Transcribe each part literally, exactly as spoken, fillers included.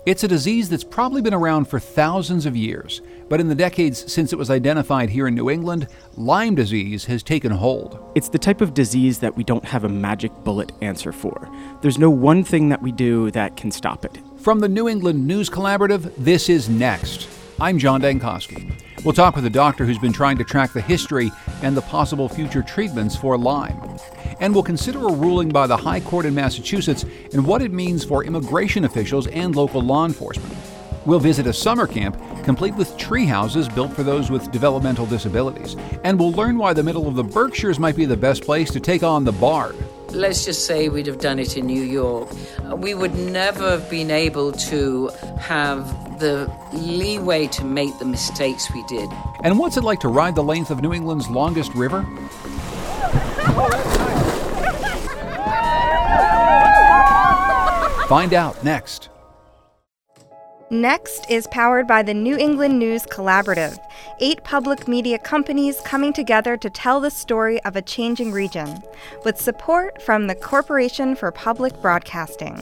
It's a disease that's probably been around for thousands of years, but in the decades since it was identified here in New England, Lyme disease has taken hold. It's the type of disease that we don't have a magic bullet answer for. There's no one thing that we do that can stop it. From the New England News Collaborative, this is Next. I'm John Dankosky. We'll talk with a doctor who's been trying to track the history and the possible future treatments for Lyme. And we'll consider a ruling by the High Court in Massachusetts and what it means for immigration officials and local law enforcement. We'll visit a summer camp complete with tree houses built for those with developmental disabilities. And we'll learn why the middle of the Berkshires might be the best place to take on the Bard. Let's just say we'd have done it in New York. We would never have been able to have the leeway to make the mistakes we did. And what's it like to ride the length of New England's longest river? Find out next. Next is powered by the New England News Collaborative, eight public media companies coming together to tell the story of a changing region, with support from the Corporation for Public Broadcasting.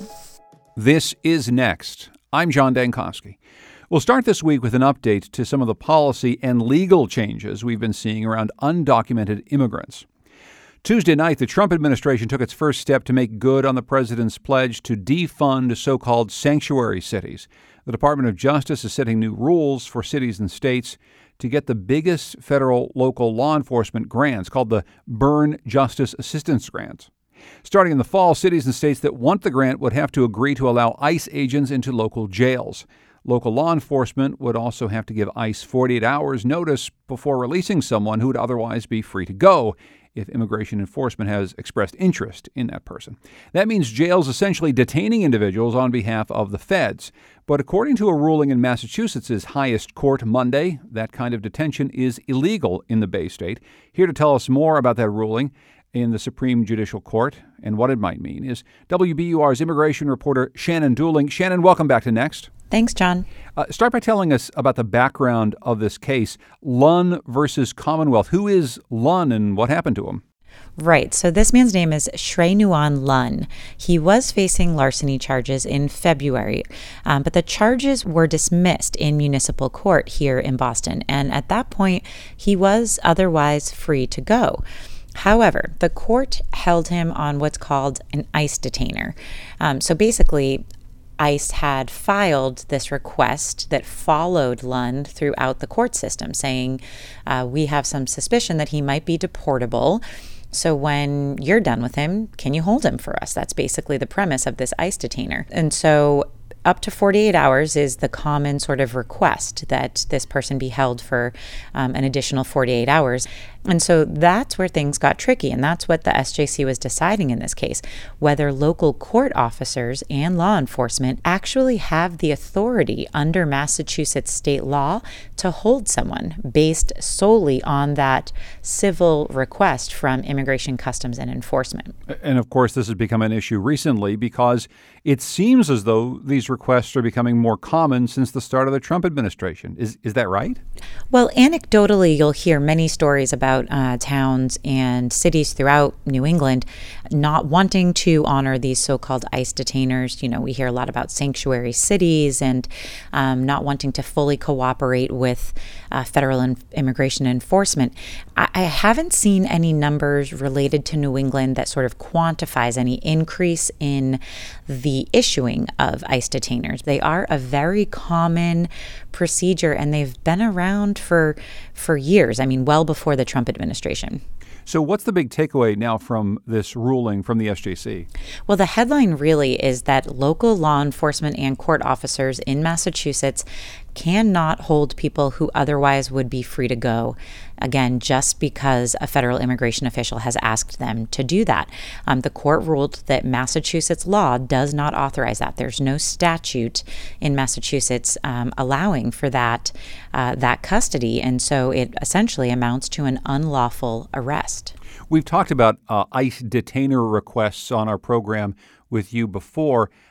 This is Next. I'm John Dankosky. We'll start this week with an update to some of the policy and legal changes we've been seeing around undocumented immigrants. Tuesday night, the Trump administration took its first step to make good on the president's pledge to defund so-called sanctuary cities. The Department of Justice is setting new rules for cities and states to get the biggest federal local law enforcement grants, called the Burn Justice Assistance Grants. Starting in the fall, cities and states that want the grant would have to agree to allow ICE agents into local jails. Local law enforcement would also have to give ICE forty-eight hours notice before releasing someone who would otherwise be free to go if immigration enforcement has expressed interest in that person. That means jails essentially detaining individuals on behalf of the feds. But according to a ruling in Massachusetts' highest court Monday, that kind of detention is illegal in the Bay State. Here to tell us more about that ruling in the Supreme Judicial Court and what it might mean is W B U R's immigration reporter Shannon Dooling. Shannon, welcome back to Next. Thanks, John. Uh, start by telling us about the background of this case, Lunn versus Commonwealth. Who is Lunn and what happened to him? Right. So this man's name is Shreynuan Lunn. He was facing larceny charges in February, um, but the charges were dismissed in municipal court here in Boston. And at that point, he was otherwise free to go. However, the court held him on what's called an ICE detainer. Um, so basically, ICE had filed this request that followed Lunn throughout the court system, saying, uh, we have some suspicion that he might be deportable. So when you're done with him, can you hold him for us? That's basically the premise of this ICE detainer. And so up to forty-eight hours is the common sort of request that this person be held for um, an additional forty-eight hours. And so that's where things got tricky. And that's what the S J C was deciding in this case, whether local court officers and law enforcement actually have the authority under Massachusetts state law to hold someone based solely on that civil request from Immigration, Customs, and Enforcement. And of course, this has become an issue recently because it seems as though these requests are becoming more common since the start of the Trump administration. Is is that right? Well, anecdotally, you'll hear many stories about uh, towns and cities throughout New England not wanting to honor these so-called ICE detainers. You know, we hear a lot about sanctuary cities and um, not wanting to fully cooperate with uh, federal in- immigration enforcement. I-, I haven't seen any numbers related to New England that sort of quantifies any increase in the issuing of ICE detainers. They are a very common procedure, and they've been around for for years. I mean, well before the Trump administration. So what's the big takeaway now from this ruling from the S J C? Well, the headline really is that local law enforcement and court officers in Massachusetts cannot hold people who otherwise would be free to go, again, just because a federal immigration official has asked them to do that. Um, the court ruled that Massachusetts law does not authorize that. There's no statute in Massachusetts um, allowing for that uh, that custody, and so it essentially amounts to an unlawful arrest. We've talked about uh, ICE detainer requests on our program with you before.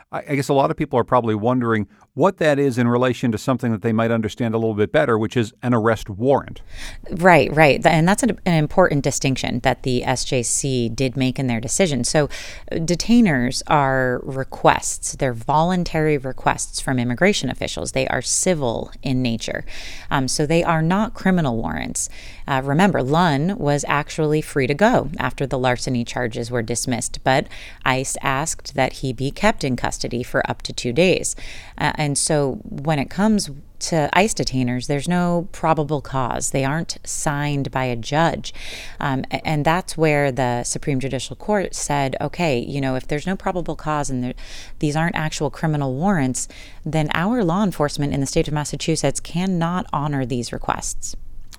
I I guess a lot of people are probably wondering what that is in relation to something that they might understand a little bit better, which is an arrest warrant. Right, right. And that's an, an important distinction that the S J C did make in their decision. So detainers are requests. They're voluntary requests from immigration officials. They are civil in nature. Um, so they are not criminal warrants. Uh, remember, Lunn was actually free to go after the larceny charges were dismissed, but ICE asked that he be kept in custody for up to two days. Uh, and so when it comes to ICE detainers, there's no probable cause. They aren't signed by a judge. Um, and that's where the Supreme Judicial Court said, okay, you know, if there's no probable cause and there, these aren't actual criminal warrants, then our law enforcement in the state of Massachusetts cannot honor these requests.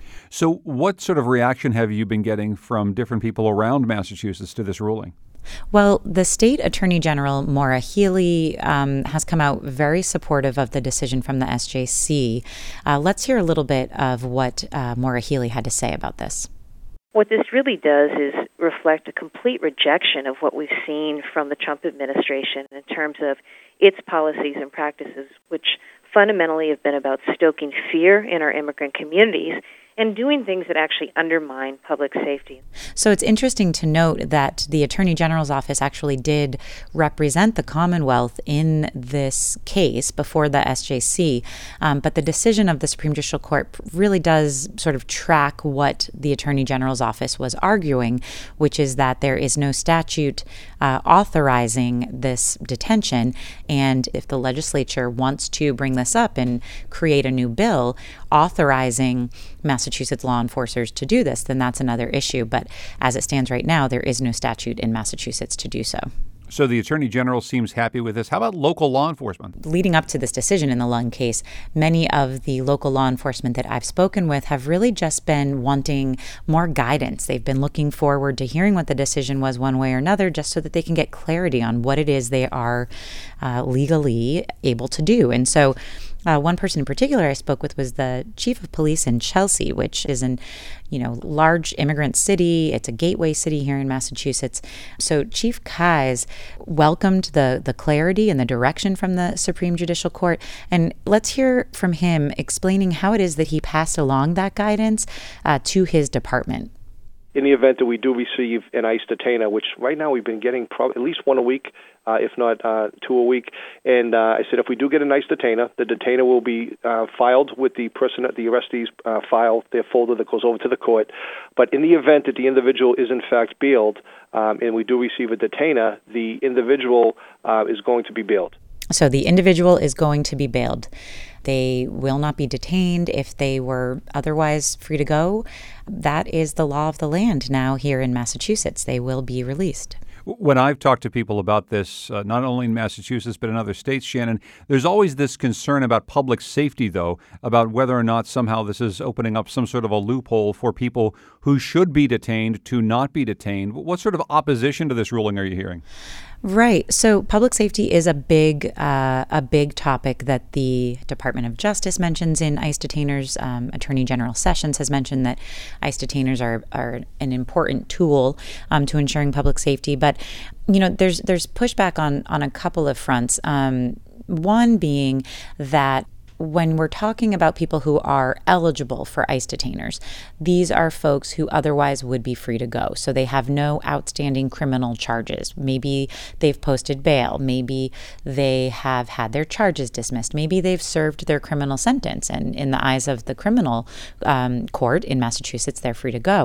So what sort of reaction have you been getting from different people around Massachusetts to this ruling? Well, the state attorney general, Maura Healey, um, has come out very supportive of the decision from the S J C. Uh, let's hear a little bit of what uh, Maura Healey had to say about this. What this really does is reflect a complete rejection of what we've seen from the Trump administration in terms of its policies and practices, which fundamentally have been about stoking fear in our immigrant communities and doing things that actually undermine public safety. So it's interesting to note that the Attorney General's office actually did represent the Commonwealth in this case before the S J C, um, but the decision of the Supreme Judicial Court really does sort of track what the Attorney General's office was arguing, which is that there is no statute uh, authorizing this detention, and if the legislature wants to bring this up and create a new bill authorizing Massachusetts law enforcers to do this, then that's another issue. But as it stands right now, there is no statute in Massachusetts to do so. So the Attorney General seems happy with this. How about local law enforcement? Leading up to this decision in the Lunn case, many of the local law enforcement that I've spoken with have really just been wanting more guidance. They've been looking forward to hearing what the decision was one way or another, just so that they can get clarity on what it is they are uh, legally able to do. And so Uh, one person in particular I spoke with was the chief of police in Chelsea, which is an, you know, large immigrant city. It's a gateway city here in Massachusetts. So Chief Keyes welcomed the the clarity and the direction from the Supreme Judicial Court. And let's hear from him explaining how it is that he passed along that guidance uh, to his department. In the event that we do receive an ICE detainer, which right now we've been getting pro- at least one a week, uh, if not uh, two a week, and uh, I said if we do get an ICE detainer, the detainer will be uh, filed with the person, the arrestee's uh, file, their folder that goes over to the court. But in the event that the individual is in fact bailed, um, and we do receive a detainer, the individual uh, is going to be bailed. So the individual is going to be bailed. They will not be detained if they were otherwise free to go. That is the law of the land now here in Massachusetts. They will be released. When I've talked to people about this, uh, not only in Massachusetts but in other states, Shannon, there's always this concern about public safety, though, about whether or not somehow this is opening up some sort of a loophole for people who should be detained to not be detained. What sort of opposition to this ruling are you hearing? Right. So public safety is a big, uh, a big topic that the Department of Justice mentions in ICE detainers. Um, Attorney General Sessions has mentioned that ICE detainers are are an important tool um, to ensuring public safety. But you know, there's there's pushback on on a couple of fronts. Um, one being that when we're talking about people who are eligible for ICE detainers, these are folks who otherwise would be free to go. So they have no outstanding criminal charges. Maybe they've posted bail. Maybe they have had their charges dismissed. Maybe they've served their criminal sentence. And in the eyes of the criminal um, court in Massachusetts, they're free to go.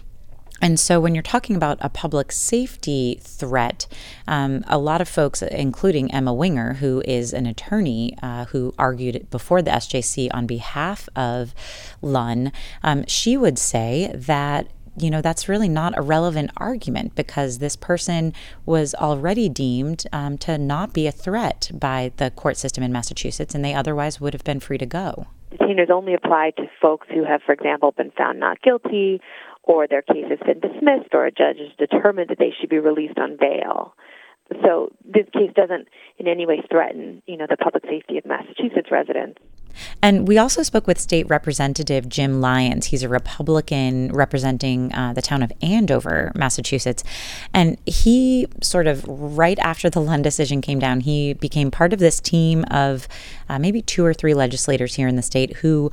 And so when you're talking about a public safety threat, um, a lot of folks, including Emma Winger, who is an attorney uh, who argued before the S J C on behalf of Lunn, um, she would say that you know, that's really not a relevant argument because this person was already deemed um, to not be a threat by the court system in Massachusetts, and they otherwise would have been free to go. Detainers only apply to folks who have, for example, been found not guilty, or their case has been dismissed, or a judge has determined that they should be released on bail. So this case doesn't in any way threaten, you know, the public safety of Massachusetts residents. And we also spoke with State Representative Jim Lyons. He's a Republican representing uh, the town of Andover, Massachusetts. And he sort of, right after the Lunn decision came down, he became part of this team of uh, maybe two or three legislators here in the state who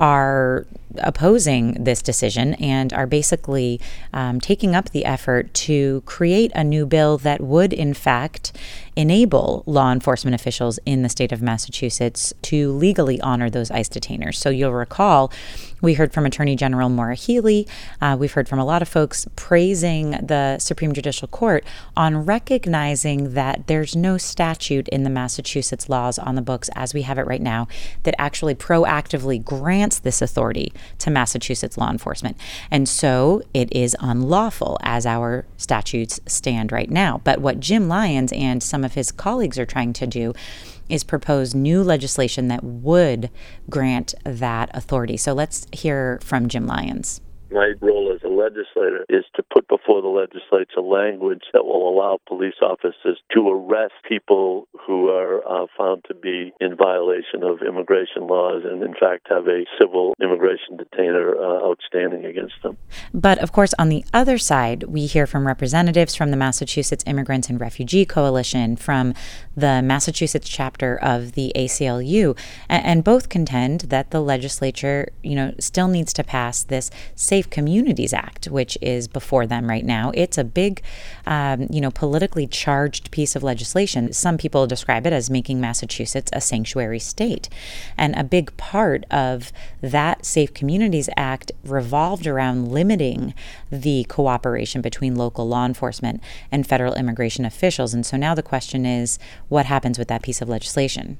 are opposing this decision and are basically um, taking up the effort to create a new bill that would, in fact, enable law enforcement officials in the state of Massachusetts to legally honor those ICE detainers. So you'll recall, we heard from Attorney General Maura Healey. Uh, we've heard from a lot of folks praising the Supreme Judicial Court on recognizing that there's no statute in the Massachusetts laws on the books as we have it right now that actually proactively grants this authority to Massachusetts law enforcement. And so it is unlawful as our statutes stand right now. But what Jim Lyons and some of his colleagues are trying to do is propose new legislation that would grant that authority. So let's hear from Jim Lyons. My role as a legislator is to put before the legislature language that will allow police officers to arrest people who are uh, found to be in violation of immigration laws and, in fact, have a civil immigration detainer uh, outstanding against them. But, of course, on the other side, we hear from representatives from the Massachusetts Immigrants and Refugee Coalition, from the Massachusetts chapter of the A C L U, and, and both contend that the legislature, you know, still needs to pass this Safe Communities Act, which is before them right now. It's a big, um, you know, politically charged piece of legislation. Some people describe it as making Massachusetts a sanctuary state. And a big part of that Safe Communities Act revolved around limiting the cooperation between local law enforcement and federal immigration officials. And so now the question is, what happens with that piece of legislation?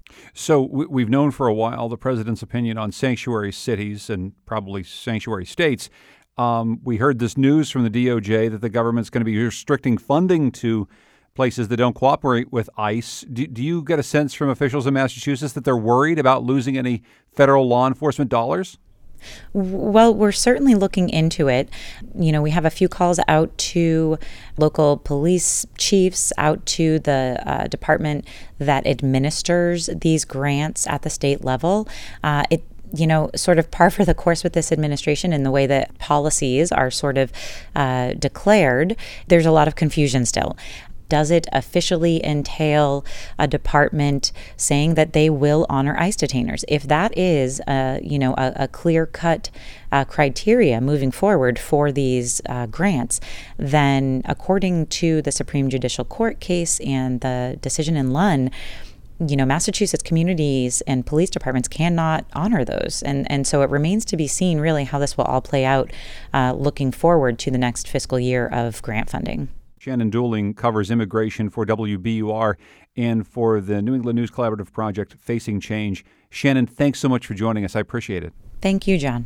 So we've known for a while the president's opinion on sanctuary cities and probably sanctuary states. Um, we heard this news from the D O J that the government's going to be restricting funding to places that don't cooperate with ICE. Do, do you get a sense from officials in Massachusetts that they're worried about losing any federal law enforcement dollars? Well, we're certainly looking into it. You know, we have a few calls out to local police chiefs, out to the uh, department that administers these grants at the state level. Uh, it you know, sort of par for the course with this administration in the way that policies are sort of uh, declared. There's a lot of confusion still. Does it officially entail a department saying that they will honor ICE detainers? If that is, uh, you know, a, a clear-cut uh, criteria moving forward for these uh, grants, then according to the Supreme Judicial Court case and the decision in Lunn, you know, Massachusetts communities and police departments cannot honor those. And and so it remains to be seen really how this will all play out uh, looking forward to the next fiscal year of grant funding. Shannon Dooling covers immigration for W B U R and for the New England News Collaborative project, Facing Change. Shannon, thanks so much for joining us. I appreciate it. Thank you, John.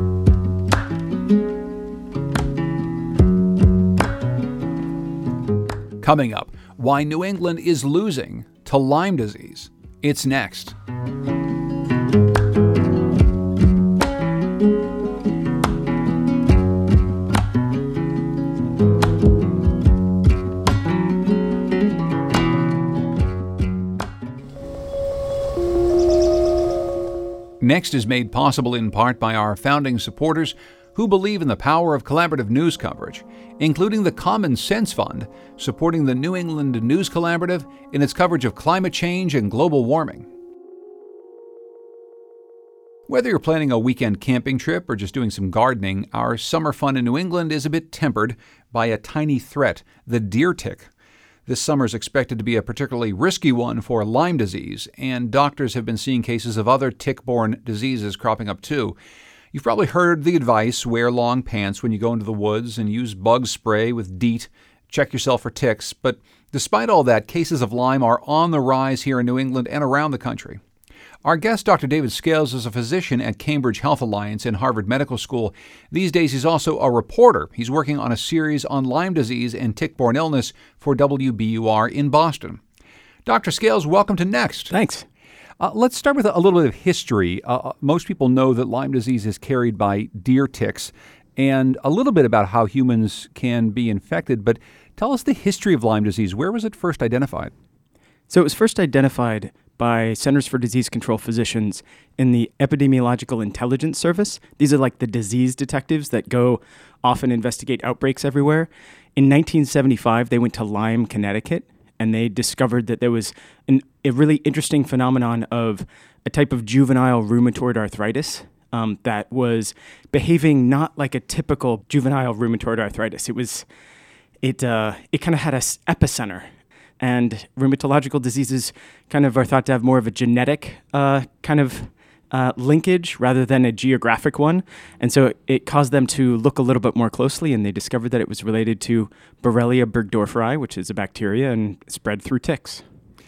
Coming up, why New England is losing to Lyme disease. It's next. Next is made possible in part by our founding supporters who believe in the power of collaborative news coverage, including the Common Sense Fund, supporting the New England News Collaborative in its coverage of climate change and global warming. Whether you're planning a weekend camping trip or just doing some gardening, our summer fun in New England is a bit tempered by a tiny threat, the deer tick. This summer is expected to be a particularly risky one for Lyme disease, and doctors have been seeing cases of other tick-borne diseases cropping up too. You've probably heard the advice, wear long pants when you go into the woods and use bug spray with DEET. Check yourself for ticks. But despite all that, cases of Lyme are on the rise here in New England and around the country. Our guest, Doctor David Scales, is a physician at Cambridge Health Alliance and Harvard Medical School. These days, he's also a reporter. He's working on a series on Lyme disease and tick-borne illness for W B U R in Boston. Doctor Scales, welcome to Next. Thanks. Uh, let's start with a, a little bit of history. Uh, most people know that Lyme disease is carried by deer ticks, and a little bit about how humans can be infected. But tell us the history of Lyme disease. Where was it first identified? So it was first identified by Centers for Disease Control physicians in the Epidemiological Intelligence Service. These are like the disease detectives that go off and investigate outbreaks everywhere. In nineteen seventy-five, they went to Lyme, Connecticut, and they discovered that there was an, a really interesting phenomenon of a type of juvenile rheumatoid arthritis um, that was behaving not like a typical juvenile rheumatoid arthritis. It was, it uh, it kind of had a s- epicenter. And rheumatological diseases kind of are thought to have more of a genetic uh, kind of uh, linkage rather than a geographic one. And so it caused them to look a little bit more closely, and they discovered that it was related to Borrelia burgdorferi, which is a bacteria and spread through ticks.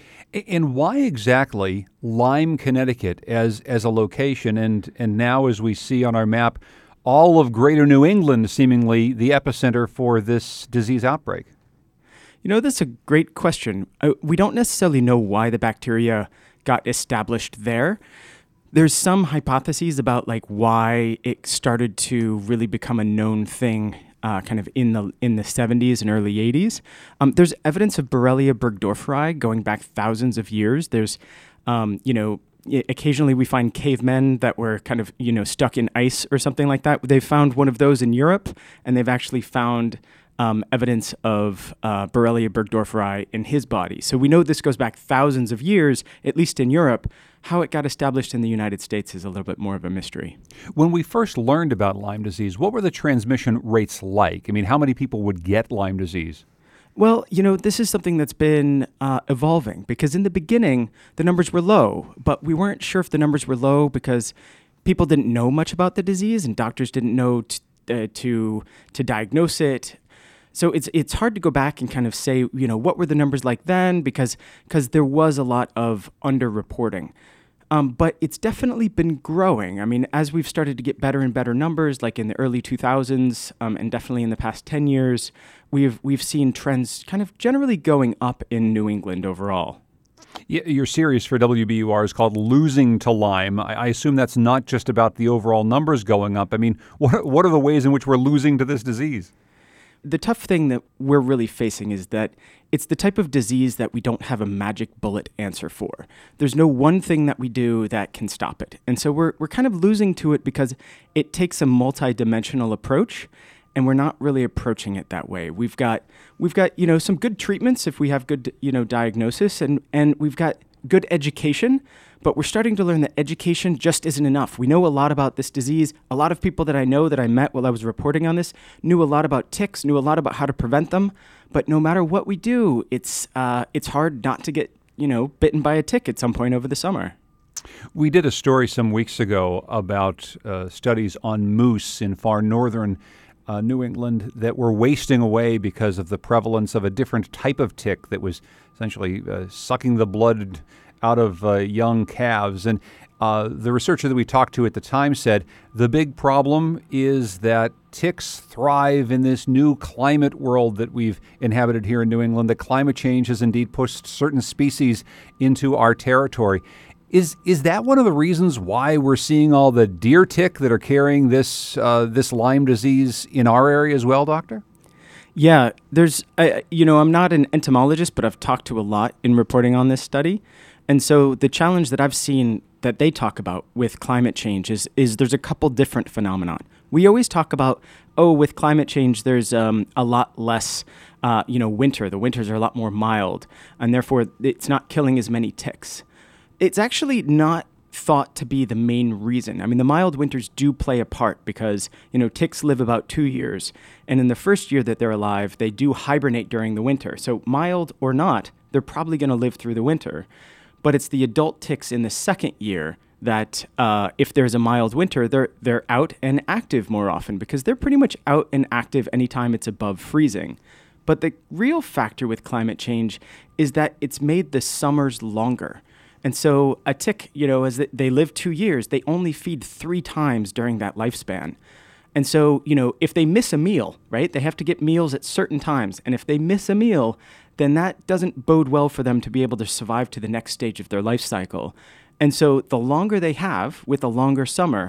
And why exactly Lyme, Connecticut as as a location? And, and now, as we see on our map, all of greater New England seemingly the epicenter for this disease outbreak. You know, that's a great question. Uh, we don't necessarily know why the bacteria got established there. There's some hypotheses about like why it started to really become a known thing uh, kind of in the in the seventies and early eighties. Um, there's evidence of Borrelia burgdorferi going back thousands of years. There's, um, you know, occasionally we find cavemen that were kind of, you know, stuck in ice or something like that. They've found one of those in Europe, and they've actually found Um, evidence of uh, Borrelia burgdorferi in his body. So we know this goes back thousands of years, at least in Europe. How it got established in the United States is a little bit more of a mystery. When we first learned about Lyme disease, what were the transmission rates like? I mean, how many people would get Lyme disease? Well, you know, this is something that's been uh, evolving, because in the beginning, the numbers were low, but we weren't sure if the numbers were low because people didn't know much about the disease and doctors didn't know t- uh, to to diagnose it. So it's it's hard to go back and kind of say, you know, what were the numbers like then, because because there was a lot of underreporting. Um, but it's definitely been growing. I mean, as we've started to get better and better numbers, like in the early two thousands, um, and definitely in the past ten years, we've we've seen trends kind of generally going up in New England overall. Your series for W B U R is called Losing to Lyme. I assume that's not just about the overall numbers going up. I mean, what what are the ways in which we're losing to this disease? The tough thing that we're really facing is that it's the type of disease that we don't have a magic bullet answer for. There's no one thing that we do that can stop it. And so we're we're kind of losing to it because it takes a multi-dimensional approach, and we're not really approaching it that way. We've got we've got, you know, some good treatments if we have good, you know, diagnosis, and and we've got good education, but we're starting to learn that education just isn't enough. We know a lot about this disease. A lot of people that I know that I met while I was reporting on this knew a lot about ticks, knew a lot about how to prevent them, but no matter what we do, it's uh, it's hard not to get, you know, bitten by a tick at some point over the summer. We did a story some weeks ago about uh, studies on moose in far northern uh, New England that were wasting away because of the prevalence of a different type of tick that was essentially uh, sucking the blood out of uh, young calves. And uh, the researcher that we talked to at the time said the big problem is that ticks thrive in this new climate world that we've inhabited here in New England. That climate change has indeed pushed certain species into our territory. Is is that one of the reasons why we're seeing all the deer tick that are carrying this uh, this Lyme disease in our area as well, Doctor? Yeah, there's, uh, you know, I'm not an entomologist, but I've talked to a lot in reporting on this study. And so the challenge that I've seen that they talk about with climate change is, is there's a couple different phenomena. We always talk about, oh, with climate change, there's um, a lot less, uh, you know, winter. The winters are a lot more mild, and therefore it's not killing as many ticks. It's actually not thought to be the main reason. I mean, the mild winters do play a part because, you know, ticks live about two years. And in the first year that they're alive, they do hibernate during the winter. So mild or not, they're probably going to live through the winter. But it's the adult ticks in the second year that uh, if there's a mild winter, they're they're out and active more often because they're pretty much out and active anytime it's above freezing. But the real factor with climate change is that it's made the summers longer. And so a tick, you know, as they live two years, they only feed three times during that lifespan. And so, you know, if they miss a meal, right, they have to get meals at certain times. And if they miss a meal, then that doesn't bode well for them to be able to survive to the next stage of their life cycle. And so the longer they have with a longer summer,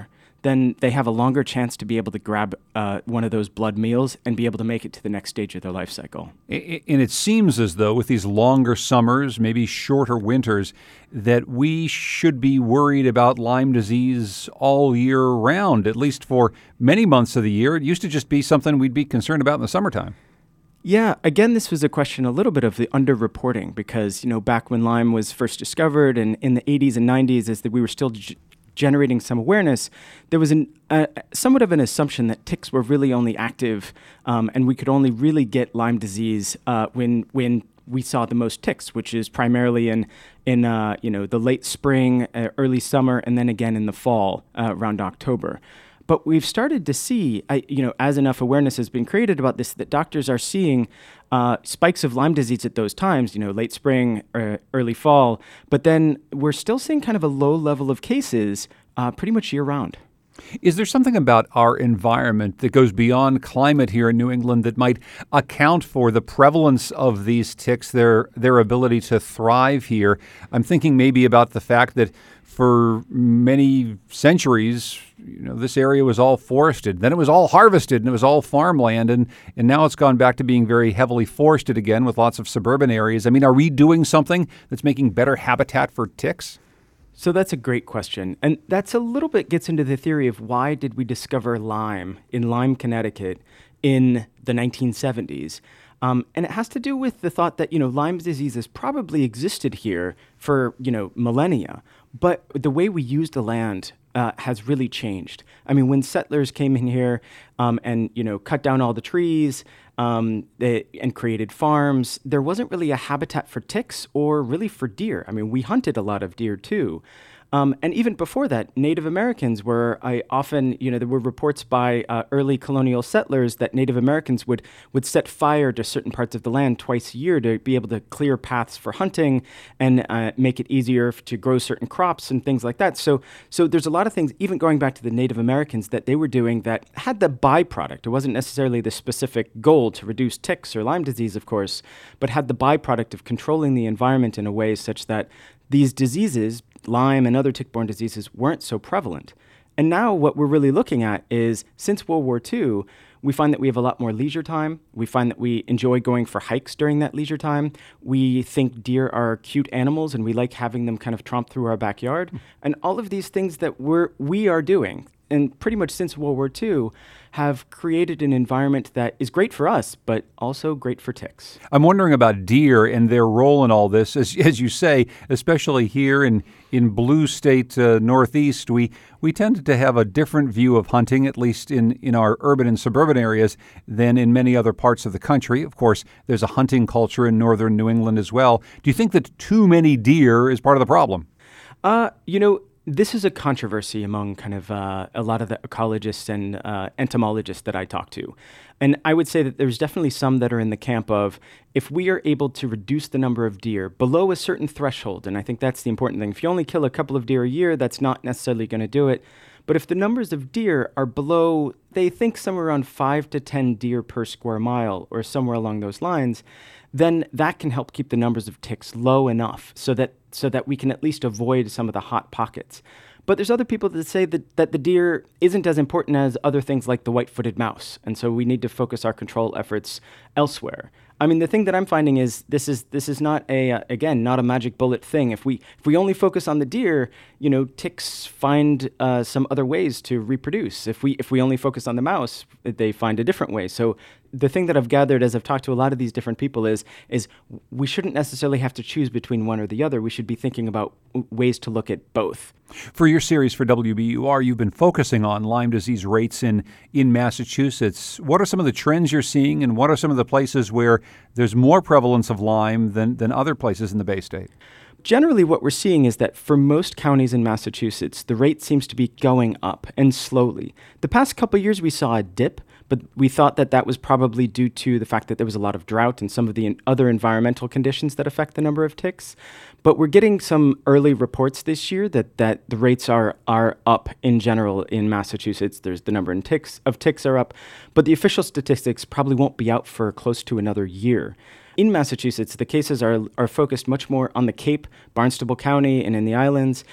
then they have a longer chance to be able to grab uh, one of those blood meals and be able to make it to the next stage of their life cycle. And it seems as though with these longer summers, maybe shorter winters, that we should be worried about Lyme disease all year round, at least for many months of the year. It used to just be something we'd be concerned about in the summertime. Yeah, again, this was a question a little bit of the underreporting because, you know, back when Lyme was first discovered and in the eighties and nineties, as that we were still g- generating some awareness, there was an, uh, somewhat of an assumption that ticks were really only active um, and we could only really get Lyme disease uh, when when we saw the most ticks, which is primarily in in uh, you know the late spring, uh, early summer, and then again in the fall uh, around October. But we've started to see, I, you know, as enough awareness has been created about this, that doctors are seeing uh, spikes of Lyme disease at those times, you know, late spring, or early fall. But then we're still seeing kind of a low level of cases uh, pretty much year round. Is there something about our environment that goes beyond climate here in New England that might account for the prevalence of these ticks, their their ability to thrive here? I'm thinking maybe about the fact that for many centuries, you know, this area was all forested. Then it was all harvested and it was all farmland. And, and now it's gone back to being very heavily forested again with lots of suburban areas. I mean, are we doing something that's making better habitat for ticks? So that's a great question. And that's a little bit gets into the theory of why did we discover Lyme in Lyme, Connecticut in the nineteen seventies? Um, and it has to do with the thought that, you know, Lyme disease has probably existed here for, you know, millennia. But the way we use the land uh, has really changed. I mean, when settlers came in here um, and, you know, cut down all the trees um, they, and created farms, there wasn't really a habitat for ticks or really for deer. I mean, we hunted a lot of deer too. Um, and even before that, Native Americans were I often, you know, there were reports by uh, early colonial settlers that Native Americans would, would set fire to certain parts of the land twice a year to be able to clear paths for hunting and uh, make it easier to grow certain crops and things like that. So, so there's a lot of things, even going back to the Native Americans, that they were doing that had the byproduct. It wasn't necessarily the specific goal to reduce ticks or Lyme disease, of course, but had the byproduct of controlling the environment in a way such that these diseases, Lyme and other tick-borne diseases, weren't so prevalent. And now what we're really looking at is, since World War Two, we find that we have a lot more leisure time. We find that we enjoy going for hikes during that leisure time. We think deer are cute animals and we like having them kind of tromp through our backyard. And all of these things that we're, we are doing, and pretty much since World War Two, have created an environment that is great for us, but also great for ticks. I'm wondering about deer and their role in all this. As, as you say, especially here in, in blue state uh, Northeast, we, we tend to have a different view of hunting, at least in, in our urban and suburban areas, than in many other parts of the country. Of course, there's a hunting culture in northern New England as well. Do you think that too many deer is part of the problem? Uh, you know, This is a controversy among kind of uh, a lot of the ecologists and uh, entomologists that I talk to. And I would say that there's definitely some that are in the camp of, if we are able to reduce the number of deer below a certain threshold, and I think that's the important thing. If you only kill a couple of deer a year, that's not necessarily going to do it. But if the numbers of deer are below, they think somewhere around five to ten deer per square mile or somewhere along those lines, then that can help keep the numbers of ticks low enough so that so that we can at least avoid some of the hot pockets. But there's other people that say that, that the deer isn't as important as other things like the white-footed mouse, and so we need to focus our control efforts elsewhere. I mean, the thing that I'm finding is this is this is not a uh, again not a magic bullet thing. If we if we only focus on the deer, you know, ticks find uh, some other ways to reproduce. If we if we only focus on the mouse, they find a different way. So the thing that I've gathered as I've talked to a lot of these different people is is we shouldn't necessarily have to choose between one or the other. We should be thinking about w- ways to look at both. For your series for W B U R, you've been focusing on Lyme disease rates in, in Massachusetts. What are some of the trends you're seeing, and what are some of the places where there's more prevalence of Lyme than, than other places in the Bay State? Generally, what we're seeing is that for most counties in Massachusetts, the rate seems to be going up, and slowly. The past couple of years, we saw a dip, but we thought that that was probably due to the fact that there was a lot of drought and some of the other environmental conditions that affect the number of ticks. But we're getting some early reports this year that, that the rates are are up in general in Massachusetts. There's the number of ticks of ticks are up, but the official statistics probably won't be out for close to another year. In Massachusetts, the cases are are focused much more on the Cape, Barnstable County, and in the islands.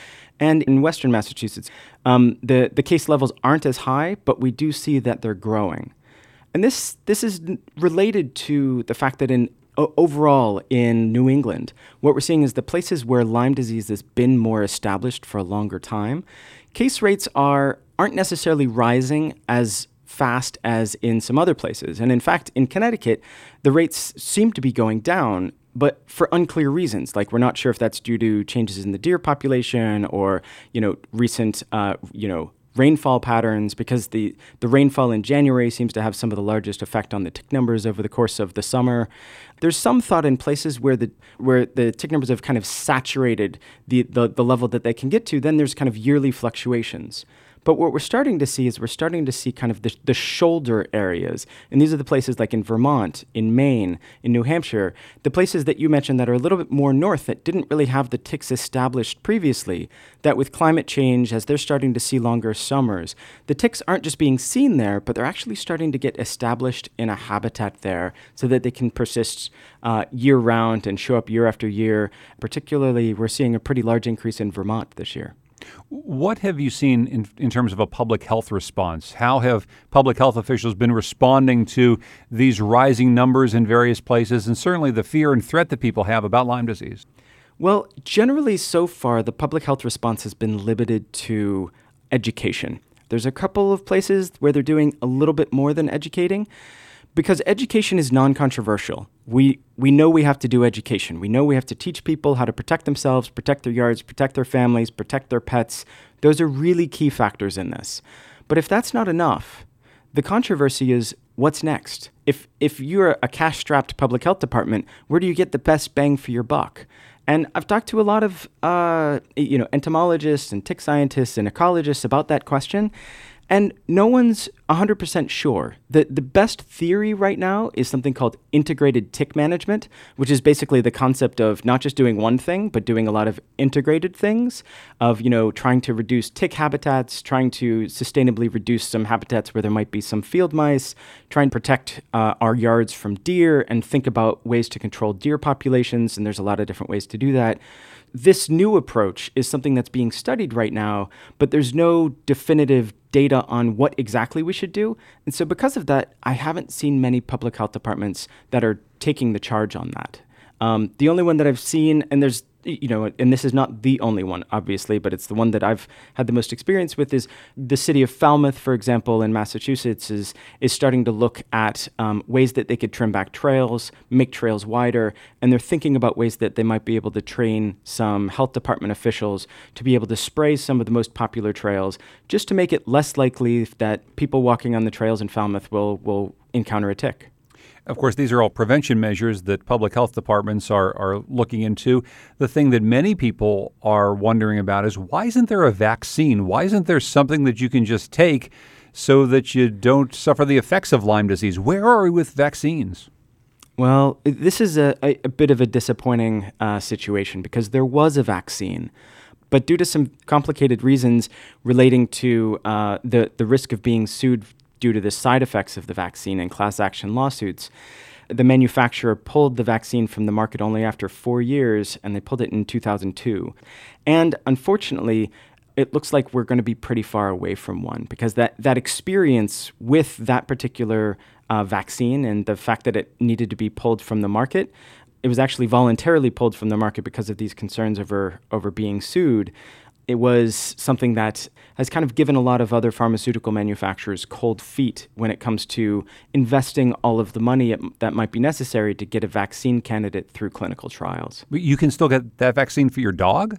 And in Western Massachusetts, um, the, the case levels aren't as high, but we do see that they're growing. And this this is related to the fact that in o- overall in New England, what we're seeing is the places where Lyme disease has been more established for a longer time, case rates are aren't necessarily rising as fast as in some other places. And in fact, in Connecticut, the rates seem to be going down, but for unclear reasons. Like, we're not sure if that's due to changes in the deer population or, you know, recent, uh, you know, rainfall patterns, because the, the rainfall in January seems to have some of the largest effect on the tick numbers over the course of the summer. There's some thought in places where the where the tick numbers have kind of saturated the, the, the level that they can get to, then there's kind of yearly fluctuations. But what we're starting to see is we're starting to see kind of the, the shoulder areas. And these are the places like in Vermont, in Maine, in New Hampshire, the places that you mentioned that are a little bit more north that didn't really have the ticks established previously, that with climate change, as they're starting to see longer summers, the ticks aren't just being seen there, but they're actually starting to get established in a habitat there so that they can persist uh, year-round and show up year after year. Particularly, we're seeing a pretty large increase in Vermont this year. What have you seen in, in terms of a public health response? How have public health officials been responding to these rising numbers in various places, and certainly the fear and threat that people have about Lyme disease? Well, generally so far, the public health response has been limited to education. There's a couple of places where they're doing a little bit more than educating, because education is non-controversial. We we know we have to do education. We know we have to teach people how to protect themselves, protect their yards, protect their families, protect their pets. Those are really key factors in this. But if that's not enough, the controversy is what's next? If if you're a cash-strapped public health department, where do you get the best bang for your buck? And I've talked to a lot of uh, you know entomologists and tick scientists and ecologists about that question. And no one's one hundred percent sure. The the best theory right now is something called integrated tick management, which is basically the concept of not just doing one thing, but doing a lot of integrated things, of, you know, trying to reduce tick habitats, trying to sustainably reduce some habitats where there might be some field mice, trying to protect uh, our yards from deer, and think about ways to control deer populations, and there's a lot of different ways to do that. This new approach is something that's being studied right now, but there's no definitive data on what exactly we should do. And so because of that, I haven't seen many public health departments that are taking the charge on that. Um, the only one that I've seen, and there's, you know, and this is not the only one, obviously, but it's the one that I've had the most experience with, is the city of Falmouth, for example, in Massachusetts, is is starting to look at um, ways that they could trim back trails, make trails wider, and they're thinking about ways that they might be able to train some health department officials to be able to spray some of the most popular trails, just to make it less likely that people walking on the trails in Falmouth will will encounter a tick. Of course, these are all prevention measures that public health departments are, are looking into. The thing that many people are wondering about is, why isn't there a vaccine? Why isn't there something that you can just take so that you don't suffer the effects of Lyme disease? Where are we with vaccines? Well, this is a, a, a bit of a disappointing uh, situation, because there was a vaccine. But due to some complicated reasons relating to uh, the, the risk of being sued due to the side effects of the vaccine and class action lawsuits, the manufacturer pulled the vaccine from the market only after four years, and they pulled it in two thousand two. And unfortunately, it looks like we're going to be pretty far away from one, because that, that experience with that particular uh, vaccine and the fact that it needed to be pulled from the market, it was actually voluntarily pulled from the market because of these concerns over, over being sued. It was something that has kind of given a lot of other pharmaceutical manufacturers cold feet when it comes to investing all of the money that might be necessary to get a vaccine candidate through clinical trials. But you can still get that vaccine for your dog?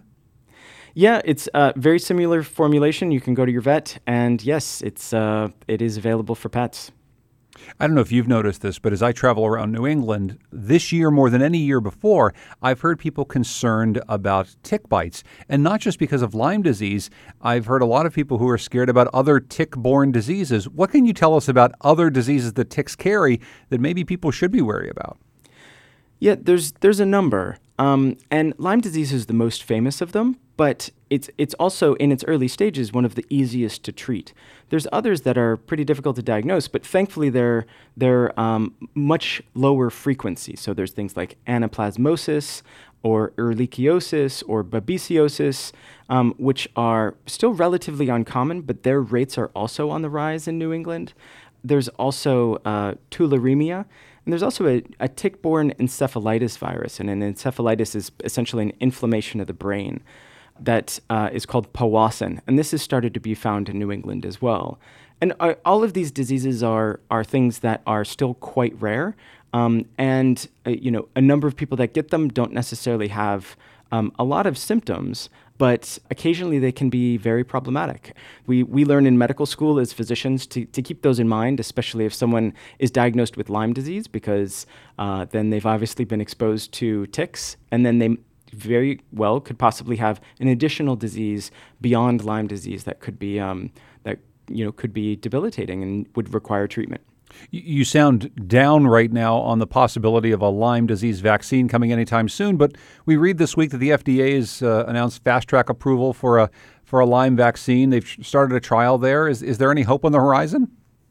Yeah, it's a very similar formulation. You can go to your vet, and yes, it's uh, it is available for pets. I don't know if you've noticed this, but as I travel around New England, this year more than any year before, I've heard people concerned about tick bites. And not just because of Lyme disease. I've heard a lot of people who are scared about other tick-borne diseases. What can you tell us about other diseases that ticks carry that maybe people should be wary about? Yeah, there's there's a number. Um, and Lyme disease is the most famous of them, but it's it's also, in its early stages, one of the easiest to treat. There's others that are pretty difficult to diagnose, but thankfully they're, they're um, much lower frequency. So there's things like anaplasmosis or ehrlichiosis or babesiosis, um, which are still relatively uncommon, but their rates are also on the rise in New England. There's also uh, tularemia. And there's also a, a tick-borne encephalitis virus, and an encephalitis is essentially an inflammation of the brain that uh, is called Powassan, and this has started to be found in New England as well. And uh, all of these diseases are are things that are still quite rare, um, and uh, you know, a number of people that get them don't necessarily have um, a lot of symptoms, but occasionally they can be very problematic. We we learn in medical school as physicians to, to keep those in mind, especially if someone is diagnosed with Lyme disease, because uh, then they've obviously been exposed to ticks, and then they very well could possibly have an additional disease beyond Lyme disease that could be um, that you know could be debilitating and would require treatment. You sound down right now on the possibility of a Lyme disease vaccine coming anytime soon, but we read this week that the F D A has uh, announced fast-track approval for a for a Lyme vaccine. They've started a trial there. Is is there any hope on the horizon?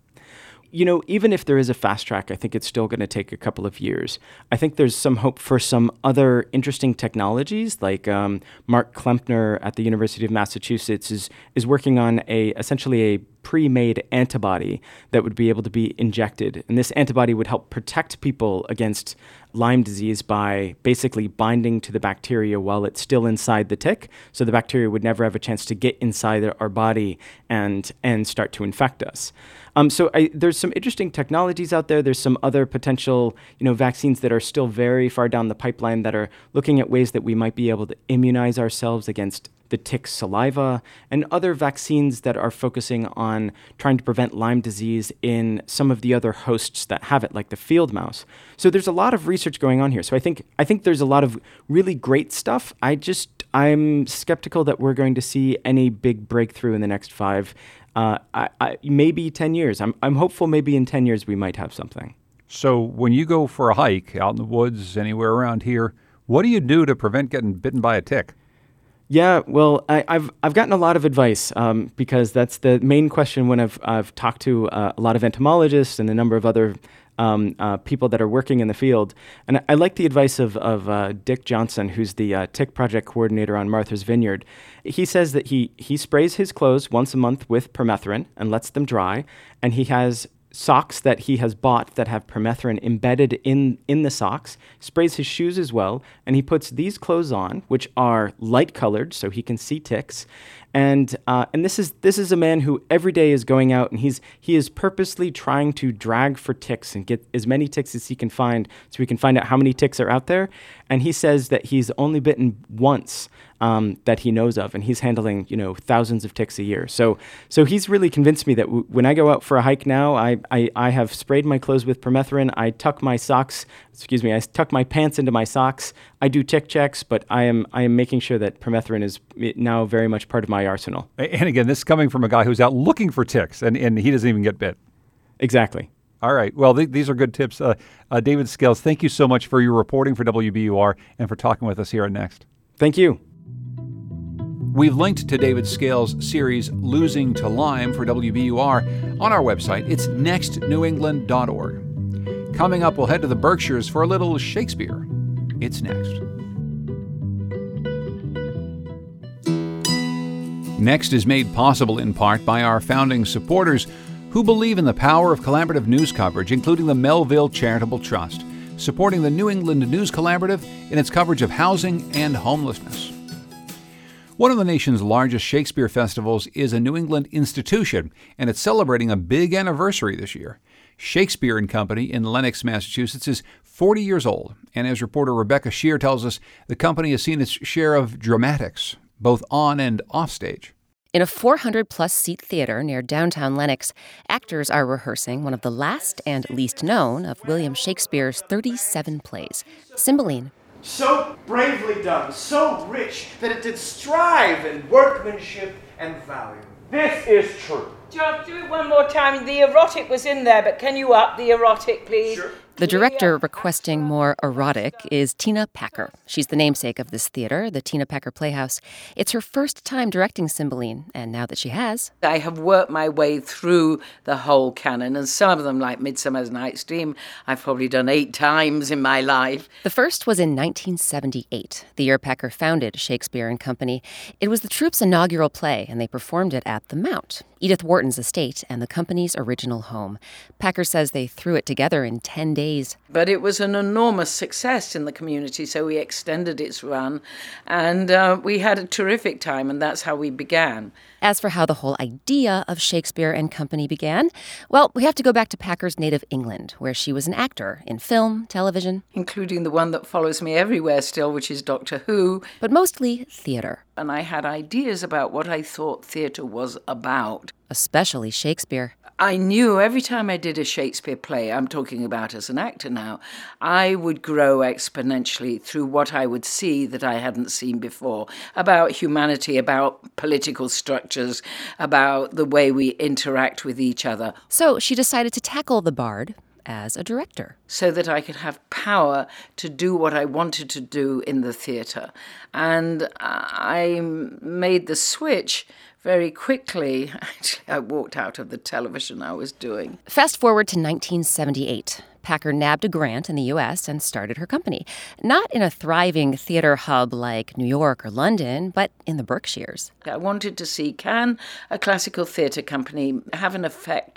You know, even if there is a fast track, I think it's still going to take a couple of years. I think there's some hope for some other interesting technologies, like um, Mark Klempner at the University of Massachusetts is is working on a essentially a pre-made antibody that would be able to be injected. And this antibody would help protect people against Lyme disease by basically binding to the bacteria while it's still inside the tick. So the bacteria would never have a chance to get inside our body and and start to infect us. Um, so I, there's some interesting technologies out there. There's some other potential, you know, vaccines that are still very far down the pipeline that are looking at ways that we might be able to immunize ourselves against the tick saliva, and other vaccines that are focusing on trying to prevent Lyme disease in some of the other hosts that have it, like the field mouse. So there's a lot of research going on here. So I think I think there's a lot of really great stuff. I just I'm skeptical that we're going to see any big breakthrough in the next five, uh, I, I, maybe ten years. I'm I'm hopeful maybe in ten years we might have something. So when you go for a hike out in the woods, anywhere around here, what do you do to prevent getting bitten by a tick? Yeah, well, I, I've I've gotten a lot of advice um, because that's the main question when I've I've talked to uh, a lot of entomologists and a number of other um, uh, people that are working in the field. And I, I like the advice of of uh, Dick Johnson, who's the uh, tick project coordinator on Martha's Vineyard. He says that he he sprays his clothes once a month with permethrin and lets them dry, and he has socks that he has bought that have permethrin embedded in, in the socks, sprays his shoes as well, and he puts these clothes on, which are light-colored so he can see ticks. And uh, and this is this is a man who every day is going out and he's he is purposely trying to drag for ticks and get as many ticks as he can find so he can find out how many ticks are out there. And he says that he's only bitten once um, that he knows of, and he's handling you know thousands of ticks a year. So so he's really convinced me that w- when I go out for a hike now, I, I I have sprayed my clothes with permethrin. I tuck my socks, excuse me, I tuck my pants into my socks. I do tick checks, but I am I am making sure that permethrin is now very much part of my arsenal. And again, this is coming from a guy who's out looking for ticks, and, and he doesn't even get bit. Exactly. All right. Well, th- these are good tips. Uh, uh, David Scales, thank you so much for your reporting for W B U R and for talking with us here at Next. Thank you. We've linked to David Scales' series Losing to Lyme for W B U R on our website. It's next new england dot org. Coming up, we'll head to the Berkshires for a little Shakespeare. It's next. Next is made possible in part by our founding supporters who believe in the power of collaborative news coverage, including the Melville Charitable Trust, supporting the New England News Collaborative in its coverage of housing and homelessness. One of the nation's largest Shakespeare festivals is a New England institution, and it's celebrating a big anniversary this year. Shakespeare and Company in Lenox, Massachusetts is forty years old, and as reporter Rebecca Shear tells us, the company has seen its share of dramatics, both on and off stage. In a four hundred plus seat theater near downtown Lenox, actors are rehearsing one of the last and least known of William Shakespeare's thirty-seven plays, Cymbeline. So bravely done, so rich, that it did strive in workmanship and value. This is true. Just do it one more time. The erotic was in there, but can you up the erotic, please? Sure. The director requesting more erotic is Tina Packer. She's the namesake of this theater, the Tina Packer Playhouse. It's her first time directing Cymbeline, and now that she has... I have worked my way through the whole canon, and some of them, like Midsummer Night's Dream, I've probably done eight times in my life. The first was in nineteen seventy-eight, the year Packer founded Shakespeare and Company. It was the troupe's inaugural play, and they performed it at the Mount, Edith Wharton's estate and the company's original home. Packer says they threw it together in ten days. But it was an enormous success in the community, so we extended its run, and uh, we had a terrific time, and that's how we began. As for how the whole idea of Shakespeare and Company began, well, we have to go back to Packer's native England, where she was an actor in film, television. Including the one that follows me everywhere still, which is Doctor Who. But mostly theater. And I had ideas about what I thought theater was about. Especially Shakespeare. I knew every time I did a Shakespeare play, I'm talking about as an actor now, I would grow exponentially through what I would see that I hadn't seen before, about humanity, about political structures, about the way we interact with each other. So she decided to tackle the Bard as a director. So that I could have power to do what I wanted to do in the theatre. And I made the switch very quickly. Actually, I walked out of the television I was doing. Fast forward to nineteen seventy-eight. Packer nabbed a grant in the U S and started her company. Not in a thriving theater hub like New York or London, but in the Berkshires. I wanted to see, can a classical theatre company have an effect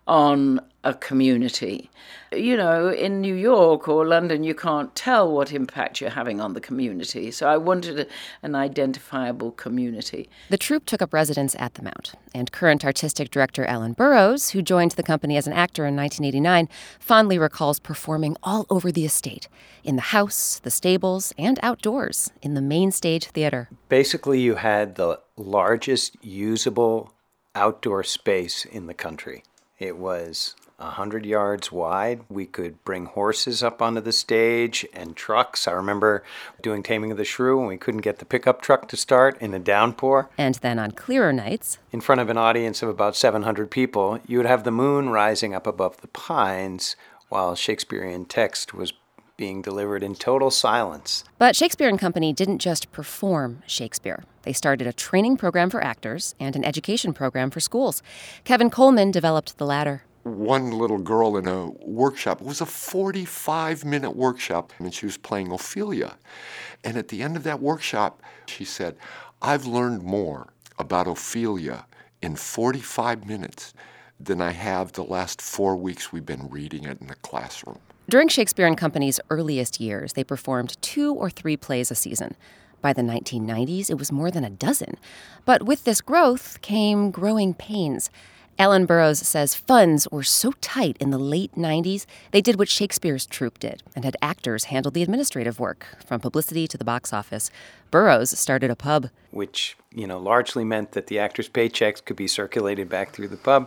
on a community? You know, in New York or London, you can't tell what impact you're having on the community. So I wanted a, an identifiable community. The troupe took up residence at the Mount, and current artistic director Ellen Burrows, who joined the company as an actor in nineteen eighty-nine, fondly recalls performing all over the estate, in the house, the stables, and outdoors, in the main stage theater. Basically, you had the largest usable outdoor space in the country. It was one hundred yards wide. We could bring horses up onto the stage and trucks. I remember doing Taming of the Shrew and we couldn't get the pickup truck to start in a downpour. And then on clearer nights, in front of an audience of about seven hundred people, you would have the moon rising up above the pines while Shakespearean text was being delivered in total silence. But Shakespeare and Company didn't just perform Shakespeare. They started a training program for actors and an education program for schools. Kevin Coleman developed the latter. One little girl in a workshop, it was a forty-five minute workshop, and she was playing Ophelia. And at the end of that workshop, she said, I've learned more about Ophelia in forty-five minutes than I have the last four weeks we've been reading it in the classroom. During Shakespeare and Company's earliest years, they performed two or three plays a season. By the nineteen nineties, it was more than a dozen. But with this growth came growing pains. Ellen Burrows says funds were so tight in the late nineties, they did what Shakespeare's troupe did and had actors handle the administrative work, from publicity to the box office. Burrows started a pub. Which, you know, largely meant that the actors' paychecks could be circulated back through the pub.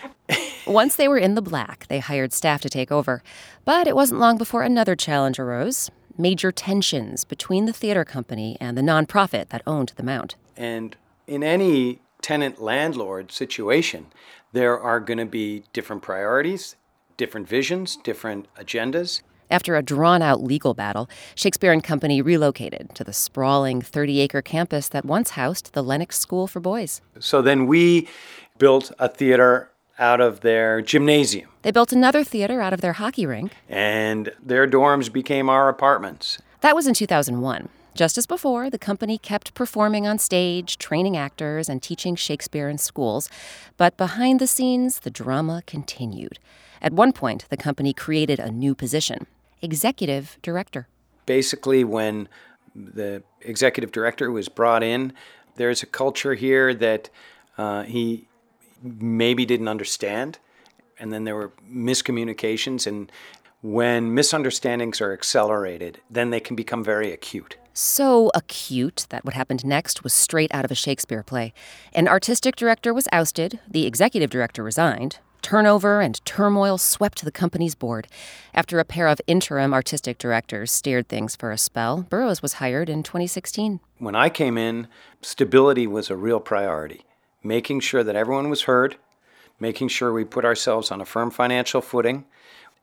Once they were in the black, they hired staff to take over. But it wasn't long before another challenge arose. Major tensions between the theater company and the nonprofit that owned the Mount. And in any tenant-landlord situation, there are going to be different priorities, different visions, different agendas. After a drawn-out legal battle, Shakespeare and Company relocated to the sprawling thirty-acre campus that once housed the Lenox School for Boys. So then we built a theater out of their gymnasium. They built another theater out of their hockey rink. And their dorms became our apartments. That was in two thousand one. Just as before, the company kept performing on stage, training actors, and teaching Shakespeare in schools. But behind the scenes, the drama continued. At one point, the company created a new position, executive director. Basically, when the executive director was brought in, there's a culture here that uh, he maybe didn't understand, and then there were miscommunications, and when misunderstandings are accelerated, then they can become very acute. So acute that what happened next was straight out of a Shakespeare play. An artistic director was ousted, the executive director resigned. Turnover and turmoil swept the company's board. After a pair of interim artistic directors steered things for a spell, Burrows was hired in twenty sixteen. When I came in, stability was a real priority. Making sure that everyone was heard, making sure we put ourselves on a firm financial footing,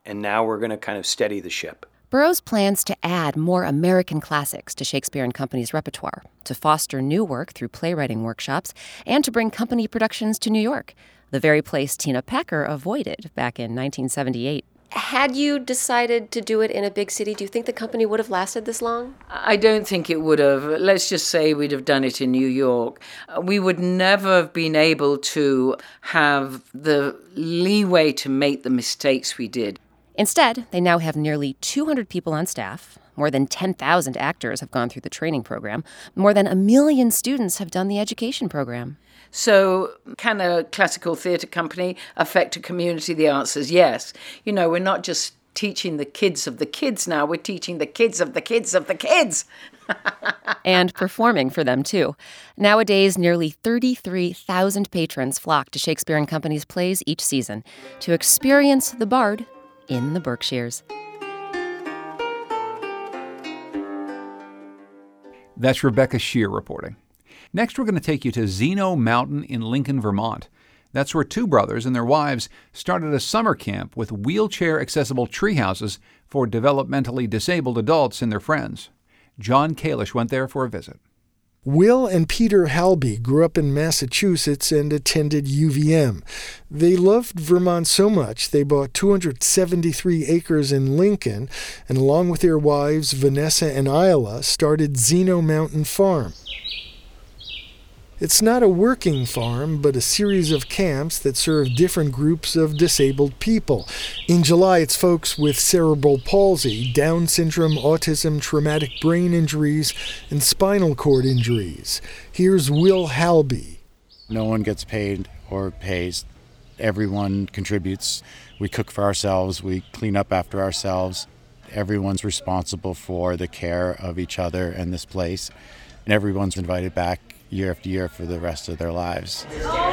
and now we're going to kind of steady the ship. Burroughs plans to add more American classics to Shakespeare and Company's repertoire, to foster new work through playwriting workshops, and to bring company productions to New York, the very place Tina Packer avoided back in nineteen seventy-eight. Had you decided to do it in a big city, do you think the company would have lasted this long? I don't think it would have. Let's just say we'd have done it in New York. We would never have been able to have the leeway to make the mistakes we did. Instead, they now have nearly two hundred people on staff. More than ten thousand actors have gone through the training program. More than a million students have done the education program. So can a classical theatre company affect a community? The answer is yes. You know, we're not just teaching the kids of the kids now, we're teaching the kids of the kids of the kids. And performing for them, too. Nowadays, nearly thirty-three thousand patrons flock to Shakespeare and Company's plays each season to experience the Bard in the Berkshires. That's Rebecca Shear reporting. Next, we're going to take you to Zeno Mountain in Lincoln, Vermont. That's where two brothers and their wives started a summer camp with wheelchair-accessible tree houses for developmentally disabled adults and their friends. John Kalish went there for a visit. Will and Peter Halby grew up in Massachusetts and attended U V M. They loved Vermont so much they bought two hundred seventy-three acres in Lincoln, and along with their wives Vanessa and Isla, started Zeno Mountain Farm. It's not a working farm, but a series of camps that serve different groups of disabled people. In July, it's folks with cerebral palsy, Down syndrome, autism, traumatic brain injuries, and spinal cord injuries. Here's Will Halby. No one gets paid or pays. Everyone contributes. We cook for ourselves. We clean up after ourselves. Everyone's responsible for the care of each other and this place. And everyone's invited back year after year for the rest of their lives.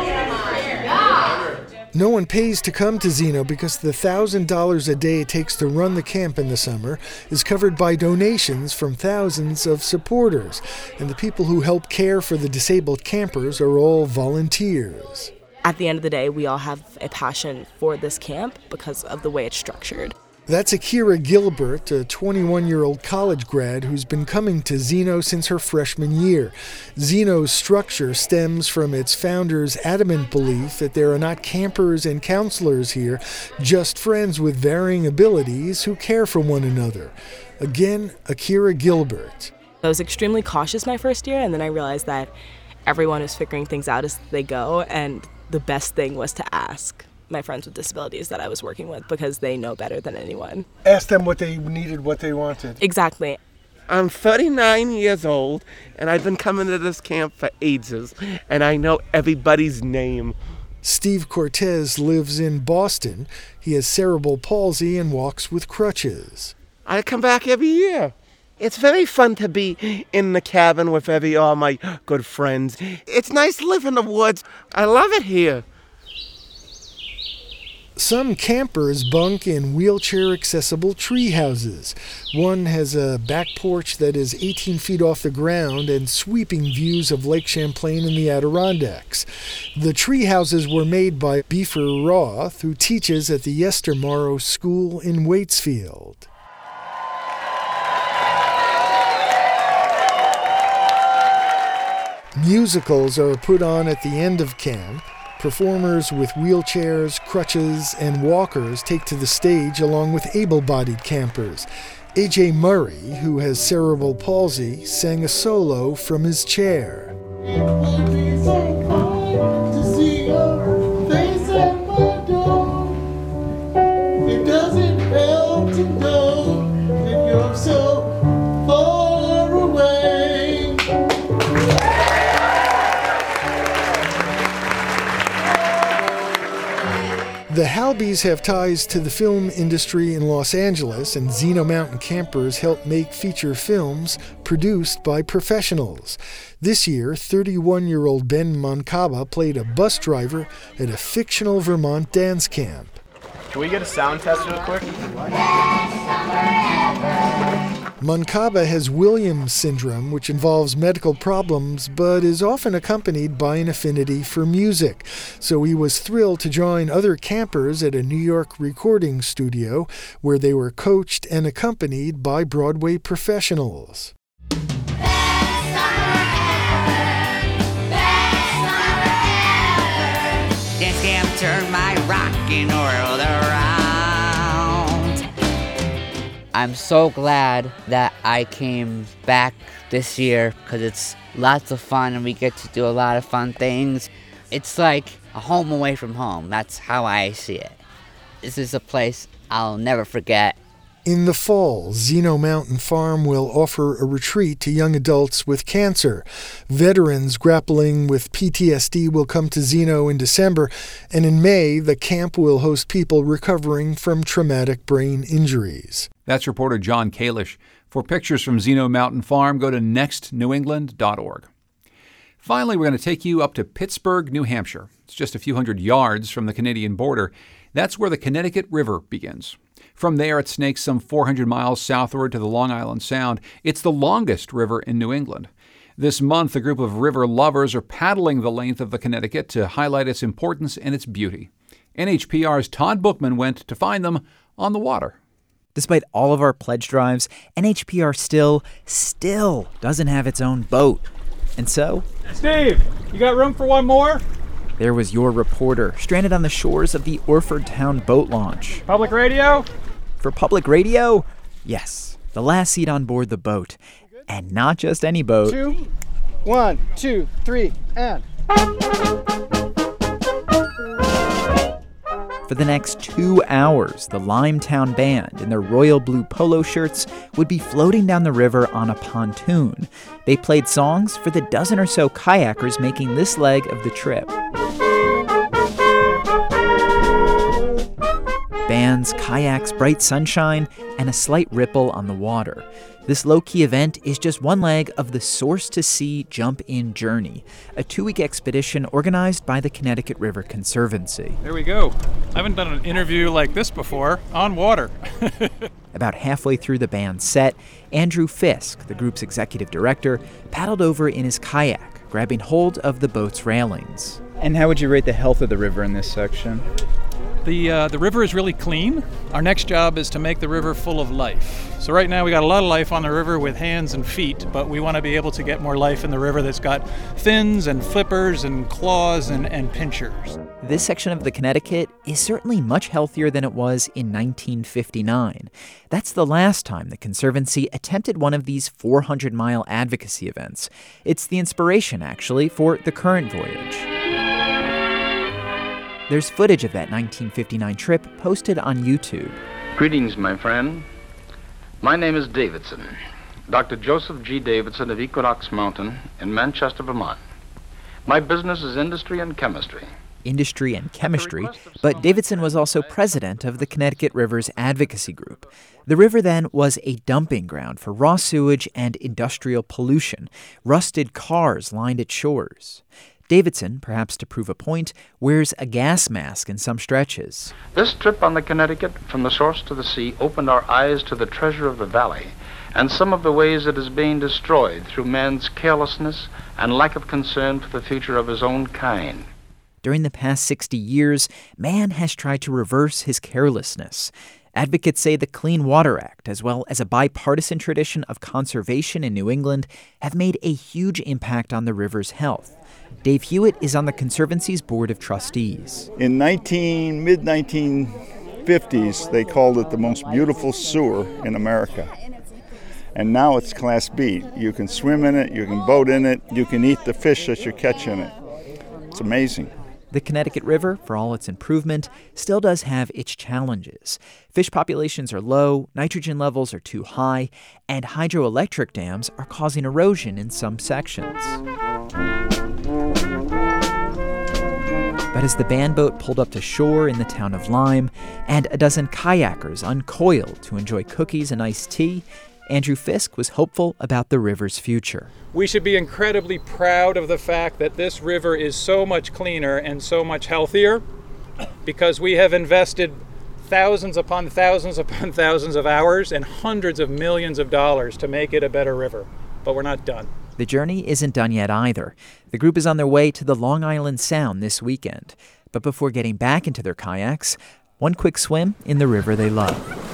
No one pays to come to Zeno because the one thousand dollars a day it takes to run the camp in the summer is covered by donations from thousands of supporters, and the people who help care for the disabled campers are all volunteers. At the end of the day, we all have a passion for this camp because of the way it's structured. That's Akira Gilbert, a twenty-one-year-old college grad who's been coming to Zeno since her freshman year. Zeno's structure stems from its founder's adamant belief that there are not campers and counselors here, just friends with varying abilities who care for one another. Again, Akira Gilbert. I was extremely cautious my first year, and then I realized that everyone is figuring things out as they go, and the best thing was to ask my friends with disabilities that I was working with because they know better than anyone. Ask them what they needed, what they wanted. Exactly. I'm thirty-nine years old, and I've been coming to this camp for ages, and I know everybody's name. Steve Cortez lives in Boston. He has cerebral palsy and walks with crutches. I come back every year. It's very fun to be in the cabin with every all my good friends. It's nice to live in the woods. I love it here. Some campers bunk in wheelchair-accessible tree houses. One has a back porch that is eighteen feet off the ground and sweeping views of Lake Champlain and the Adirondacks. The tree houses were made by Beefer Roth, who teaches at the Yestermorrow School in Waitsfield. Musicals are put on at the end of camp. Performers with wheelchairs, crutches, and walkers take to the stage along with able-bodied campers. A J Murray, who has cerebral palsy, sang a solo from his chair. It doesn't help to know that you're so far away. The Halbys have ties to the film industry in Los Angeles, and Zeno Mountain campers help make feature films produced by professionals. This year, thirty-one-year-old Ben Moncaba played a bus driver at a fictional Vermont dance camp. Can we get a sound test real quick? Moncaba has Williams syndrome, which involves medical problems, but is often accompanied by an affinity for music. So he was thrilled to join other campers at a New York recording studio, where they were coached and accompanied by Broadway professionals. This camp turned my rockin' world around. I'm so glad that I came back this year because it's lots of fun and we get to do a lot of fun things. It's like a home away from home. That's how I see it. This is a place I'll never forget. In the fall, Zeno Mountain Farm will offer a retreat to young adults with cancer. Veterans grappling with P T S D will come to Zeno in December, and in May, the camp will host people recovering from traumatic brain injuries. That's reporter John Kalish. For pictures from Zeno Mountain Farm, go to next new england dot org. Finally, we're going to take you up to Pittsburgh, New Hampshire. It's just a few hundred yards from the Canadian border. That's where the Connecticut River begins. From there, it snakes some four hundred miles southward to the Long Island Sound. It's the longest river in New England. This month, a group of river lovers are paddling the length of the Connecticut to highlight its importance and its beauty. N H P R's Todd Bookman went to find them on the water. Despite all of our pledge drives, N H P R still, still doesn't have its own boat. And so... Steve, you got room for one more? There was your reporter, stranded on the shores of the Orfordtown boat launch. Public radio? For public radio? Yes, the last seat on board the boat. And not just any boat. Two, one, two, three, and... For the next two hours, the Limetown Band, in their royal blue polo shirts, would be floating down the river on a pontoon. They played songs for the dozen or so kayakers making this leg of the trip. Bands, kayaks, bright sunshine, and a slight ripple on the water. This low-key event is just one leg of the Source to Sea Jump-In Journey, a two-week expedition organized by the Connecticut River Conservancy. There we go. I haven't done an interview like this before, on water. About halfway through the band's set, Andrew Fisk, the group's executive director, paddled over in his kayak, grabbing hold of the boat's railings. And how would you rate the health of the river in this section? The uh, the river is really clean. Our next job is to make the river full of life. So right now we got a lot of life on the river with hands and feet, but we want to be able to get more life in the river that's got fins and flippers and claws and, and pinchers. This section of the Connecticut is certainly much healthier than it was in nineteen fifty-nine. That's the last time the Conservancy attempted one of these four hundred mile advocacy events. It's the inspiration, actually, for the current voyage. There's footage of that nineteen fifty-nine trip posted on YouTube. Greetings, my friend. My name is Davidson, Doctor Joseph G. Davidson of Equinox Mountain in Manchester, Vermont. My business is industry and chemistry. Industry and chemistry, but Davidson was also president of the Connecticut River's advocacy group. The river then was a dumping ground for raw sewage and industrial pollution. Rusted cars lined its shores. Davidson, perhaps to prove a point, wears a gas mask in some stretches. This trip on the Connecticut from the source to the sea opened our eyes to the treasure of the valley and some of the ways it is being destroyed through man's carelessness and lack of concern for the future of his own kind. During the past sixty years, man has tried to reverse his carelessness. Advocates say the Clean Water Act, as well as a bipartisan tradition of conservation in New England, have made a huge impact on the river's health. Dave Hewitt is on the Conservancy's Board of Trustees. In nineteen, mid nineteen fifties, they called it the most beautiful sewer in America. And now it's Class B. You can swim in it, you can boat in it, you can eat the fish that you catch in it. It's amazing. The Connecticut River, for all its improvement, still does have its challenges. Fish populations are low, nitrogen levels are too high, and hydroelectric dams are causing erosion in some sections. But as the band boat pulled up to shore in the town of Lyme, and a dozen kayakers uncoiled to enjoy cookies and iced tea, Andrew Fisk was hopeful about the river's future. We should be incredibly proud of the fact that this river is so much cleaner and so much healthier because we have invested thousands upon thousands upon thousands of hours and hundreds of millions of dollars to make it a better river. But we're not done. The journey isn't done yet either. The group is on their way to the Long Island Sound this weekend. But before getting back into their kayaks, one quick swim in the river they love.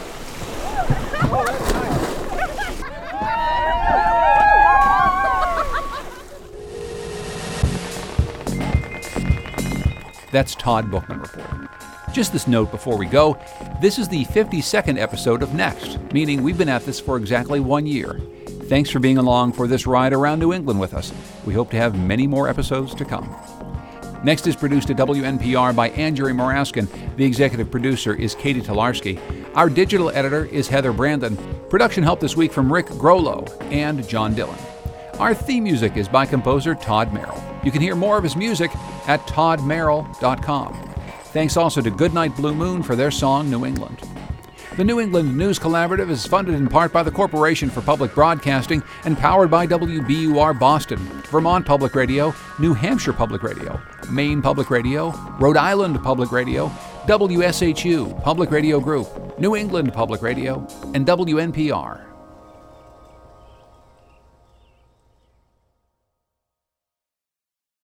That's Todd Bookman reporting. Just this note before we go, this is the fifty-second episode of Next, meaning we've been at this for exactly one year. Thanks for being along for this ride around New England with us. We hope to have many more episodes to come. Next is produced at W N P R by Ann-Jerry Moraskin. The executive producer is Katie Tolarski. Our digital editor is Heather Brandon. Production help this week from Rick Grolo and John Dillon. Our theme music is by composer Todd Merrill. You can hear more of his music at todd merrill dot com. Thanks also to Goodnight Blue Moon for their song New England. The New England News Collaborative is funded in part by the Corporation for Public Broadcasting and powered by W B U R Boston, Vermont Public Radio, New Hampshire Public Radio, Maine Public Radio, Rhode Island Public Radio, W S H U Public Radio Group, New England Public Radio, and W N P R.